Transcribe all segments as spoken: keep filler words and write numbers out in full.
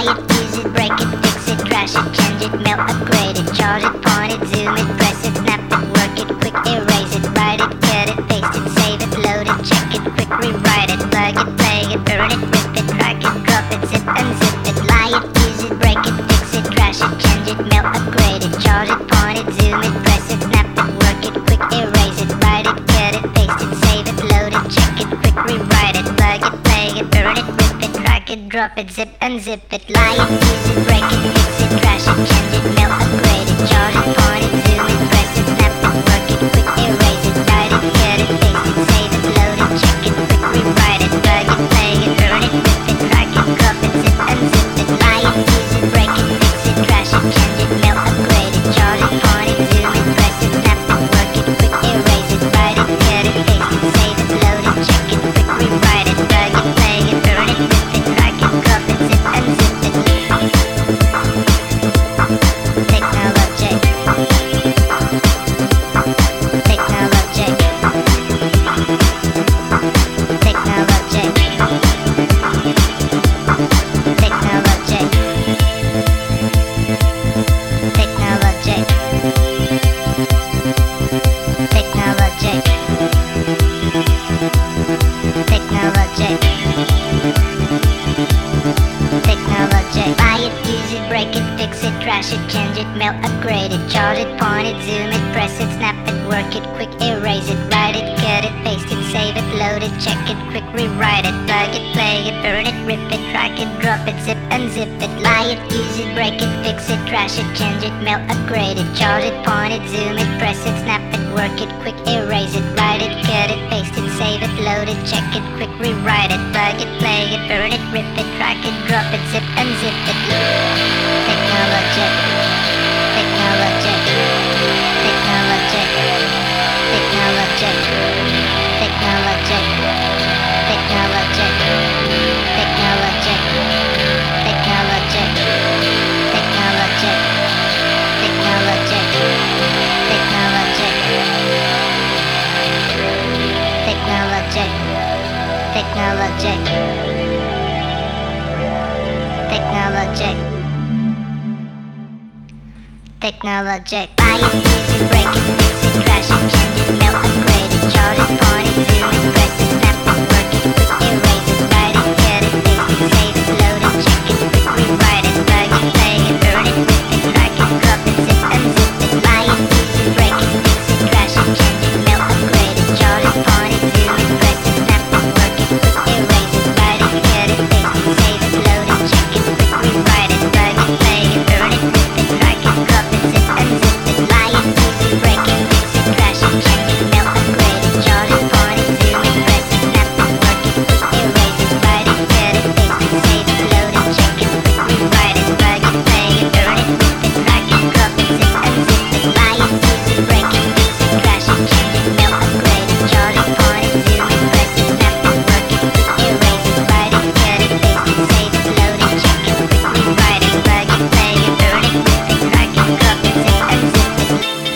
Buy it, use it, break it, fix it, trash it, change it, melt, upgrade it, charge it, point it, zoom it, press it, snap it, work it, quick erase it, write it, cut it, paste it, save it, load it, check it, quick rewrite it, plug it, play it, burn it, rip it, drag it, drop it, zip unzip it, lie it, use it, break it, fix it, trash it, change it, melt, upgrade it, charge it, point it, zoom it, press it, snap it, work it, quick erase it, write it, cut it, paste it, save it, load it, check it, quick rewrite it, plug it, play it, burn it, rip it, drag it, drop it, zip unzip it, lie it, use it, break it, fix it, trash it, change it, melt, upgrade it, charge it, point it, zoom it, press it, snap it, work it, quick erase it, write it, cut it, paste it, save it, load it, check it, quick rewrite it, plug it, play it, burn it, rip it, drag it, drop it, zip unzip it, lie it, use it, break it, fix it, trash it, change it, melt, upgrade it, charge it, point it, zoom it, press it, snap it, work it, quick erase it, write it, cut it, paste it, save it, load it, check it, quick rewrite it, plug it, play it, burn it, rip it, drag it, drop it, zip unzip it. Technologic. Technologic. Technologic. Technologic. Technologic. Technologic. Technologic. Technologic. Buy it, use it, break it, fix it, trash it, change it, melt, upgrade it, charge it, point it, zoom it, press it, snap it, work it, quick erase it, write it, cut it, paste it, save it, load it, check it, quick rewrite it, plug it, play it, burn it, rip it, drag it, drop it, zip unzip it, lie it, use it, break it, fix it, trash it, change it, melt, upgrade it, charge it, point it, zoom it, press it, snap it, work it, quick erase it, write it, cut it, paste it, save it, load it, check it, quick rewrite it, plug it, play it, burn it, rip it, drag it, drop it, zip unzip it. Technologic. Technologic. Technologic. Technologic. Technologic. Technologic. Technologic. Technologic. Technologic. Technologic. Technologic. Technologic. Technologic. Technologic. Buy it, use it, break it, fix it, trash it, change it, melt, upgrade it, charge it, point it, zoom it, press it, snap it, work it, quick erase it, write it, cut it, paste it, save it, load it, check it, quick rewrite it, plug it, play it, burn it, rip it, drag it, drop it, zip unzip it, buy it, use it, break it, fix it, trash it, change it, melt, upgrade it, charge it, point it, zoom it, press it, snap it, work it, quick erase it, write it, cut it, paste it, save it, load it, check it, quick rewrite it, plug it, play it, burn it, rip it, drag it, drop it, zip unzip it, lie it, use it, break it, fix it, trash it, change it, melt, upgrade it, charge it, point it, zoom it, press it, snap it, work it, quick erase it, write it, cut it, paste it, save it, load it, check it, quick rewrite it, plug it, play it, burn it, rip it, drag it, drop it, zip unzip it, lie it, use it, break it, fix it, trash it, change it, melt, upgrade it, charge it, point it, zoom it, press it, snap it, work it, quick erase it, write it, cut it, paste it, save it, load it, check it, quick rewrite it, plug it, play it, burn it, rip it, drag it, drop it, zip unzip it.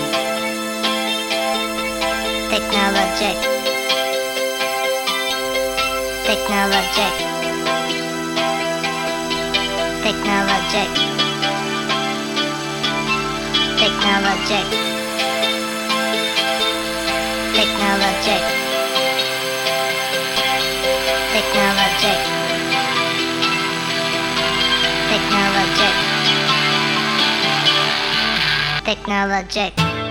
Technologic. Technologic. Technologic. Technologic. Technologic. Technologic. Technologic. Technologic.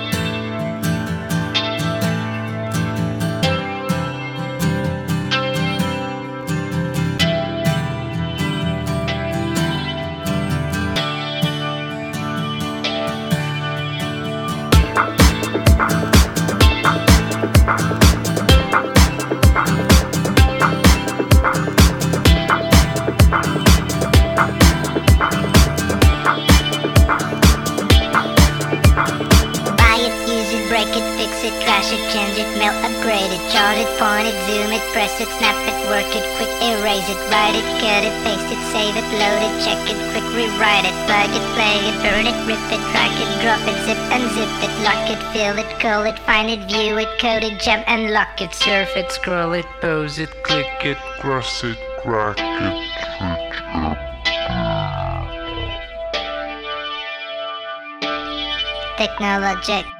Melt, upgrade it, chart it, point it, zoom it, press it, snap it, work it, quick erase it, write it, cut it, paste it, save it, load it, check it, quick rewrite it, plug it, play it, burn it, rip it, drag it, drop it, zip unzip it, lock it, fill it, call it, find it, view it, code it, jump and lock it, surf it, scroll it, pose it, click it, cross it, crack it, switch it. Technologic.